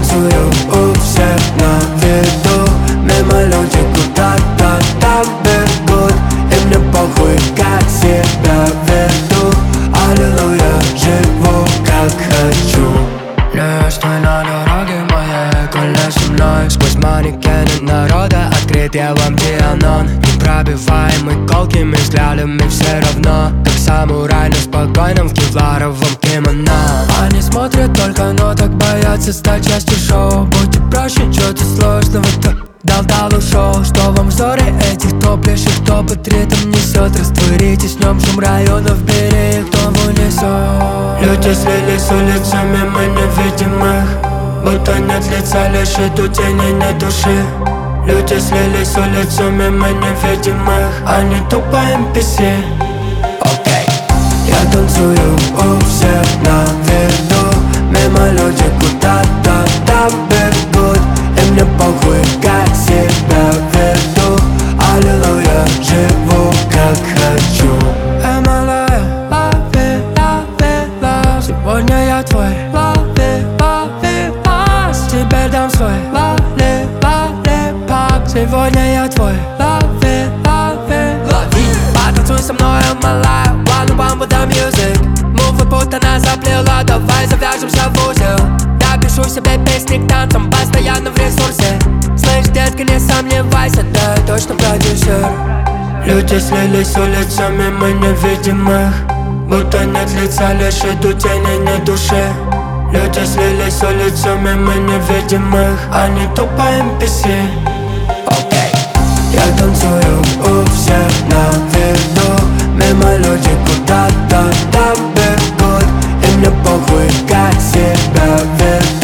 танцую у всех на виду. Мимо люди куда-то там бегут, и мне похуй, как себя веду. Аллилуйя, живу как хочу. Не стой на дороге моей, коли со мной. Сквозь манекены народа открыт я вам Дианон. Непробиваемый колкими взглядами все равно, как самурай на спокойном в кевларовом кимоно. Они смотрят только, но так боятся стать частью шоу. Будьте проще, чё-то сложного-то дал ушел. Что вам взоре этих топлящих, кто под ритм несет? Растворитесь в нем, шум районов, бери их, кто в унисон. Люди слились улицами, мы не видим их, будто нет лица, лишь идут тени, нет души. Люди слились улицами, мы не видим их, они тупо NPC. Окей. Я танцую у всех на виду. Мимо люди куда-то там бегут, и мне похуй, как себя веду. Аллилуйя, живу как хочу. Сегодня я твой лоллипоп. Теперь дам свой лоллипоп. Сегодня я твой лоллипоп. Потанцуй со мной, малая. One one with the music. Мувы будто нас заплела. Давай завяжемся в узел. Я пишу себе песни к танцам, постоянно в ресурсе. Слышь, детка, не сомневайся, да, я точно продюсер. Люди слились улицами, мы не видим их, будто нет лица, лишь идут тени, нет души. Люди слились улицами, мы не видим их, они тупо NPC. Окей. Я танцую у всех на виду. Мимо люди куда-то там бегут, и мне похуй, как себя веду.